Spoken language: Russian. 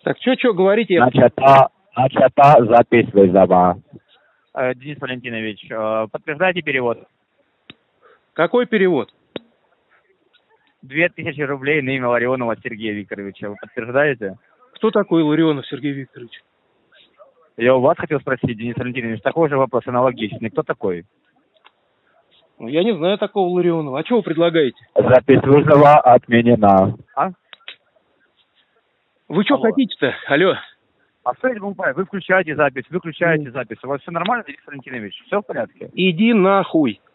Так, что говорите? Начата запись вызова. Денис Валентинович, подтверждайте перевод. Какой перевод? 2000 рублей на имя Ларионова Сергея Викторовича. Вы подтверждаете? Кто такой Ларионов Сергей Викторович? Я у вас хотел спросить, Денис Валентинович, такой же вопрос аналогичный. Кто такой? Ну, я не знаю такого Ларионова. А что вы предлагаете? Запись вызова отменена. А? Вы что Алло. хотите-то? Алло. А что я могу понять? Вы включаете запись, выключаете запись. У вас все нормально, Денис Валентинович? Все в порядке? Иди нахуй.